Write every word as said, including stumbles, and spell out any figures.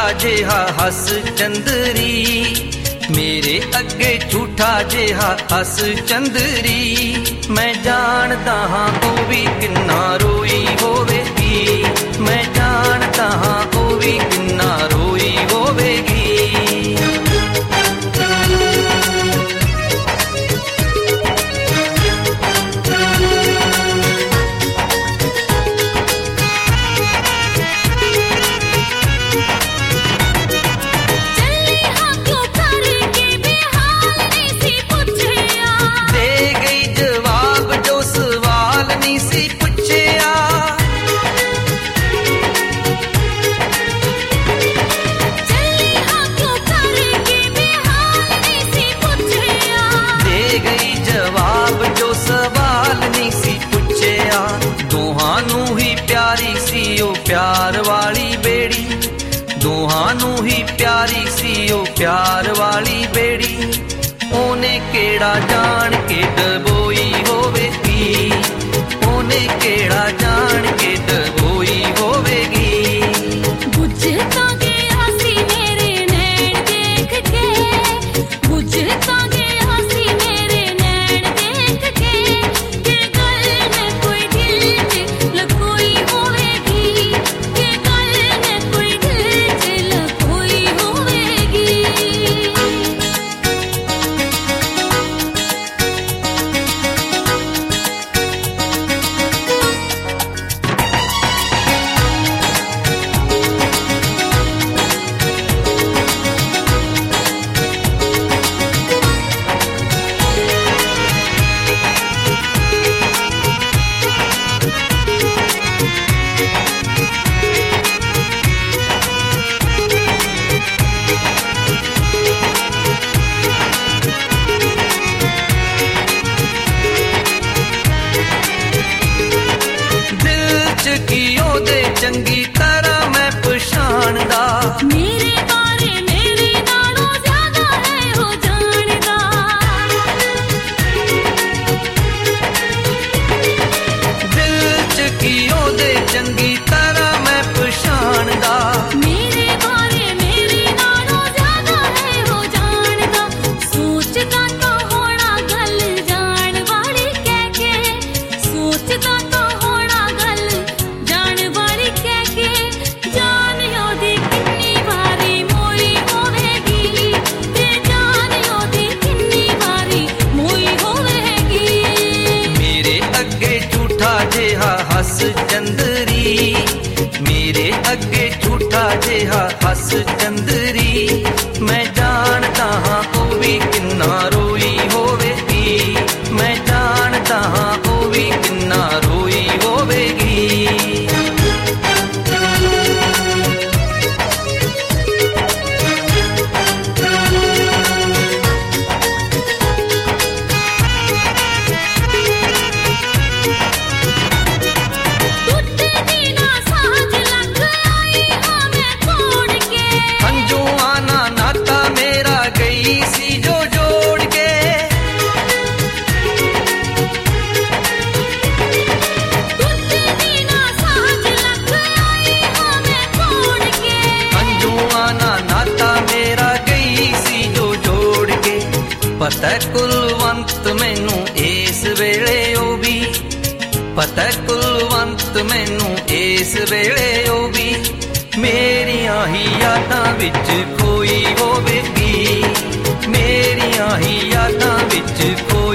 ਜਿਹਾ ਹੱਸ ਚੰਦਰੀ, ਮੇਰੇ ਅੱਗੇ ਝੂਠਾ ਜਿਹਾ ਹੱਸ ਚੰਦਰੀ। ਮੈਂ ਜਾਣਦਾ ਹਾਂ ਉਹ ਵੀ ਕਿੰਨਾ ਰੋਈ ਹੋਵੇਗੀ, ਮੈਂ ਜਾਣਦਾ ਹਾਂ ਉਹ ਵੀ ਕਿੰਨਾ ਰੋਈ ਹੋਵੇਗੀ। प्यार वाली बेड़ी, दोहां नू ही प्यारी सी ओ प्यार वाली बेड़ी। ओने केड़ा जान के डबोई होवेगी, ओने केड़ा जान के डबोई होवेगी। बुझता गया सी मेरे नैन देख के, बुझता गया सी मेरे नैन देख के, के गल में कोई दिल च लकोई होवेगी, के गल में कोई दिल च लकोई होवेगी। चंगी तरह मैं पछाणदा, मेरे बारे मेरे नालों ज्यादा है हो जानदा। दिल च की ओदे चंगी तरह मैं पछाणदा, मेरे बारे मेरे नालों ज्यादा है हो जानदा। सोचदा तो होना गल जान वाली कह के, सोचदा तो होना गल जान वाली कह के, जान ओदी किन्नी वारी मोई होवेगी, ते जान ओदी किन्नी वारी मोई होवेगी। मेरे अगे झूठा जिहा हस चंदरी, मेरे अगे झूठा जिहा हस चंदरी। मैं जानदा हां ओ भी किन्ना रोई होवेगी, मैं जानदा हां ओ भी किन्ना रोई होवेगी। पता कुलवंत मैनू इस वेले ओ भी, पता कुलवंत मैनू इस वेले ओ भी। मेरियां ही यादां विच खोई होवेगी, मेरियां ही यादां विच खोई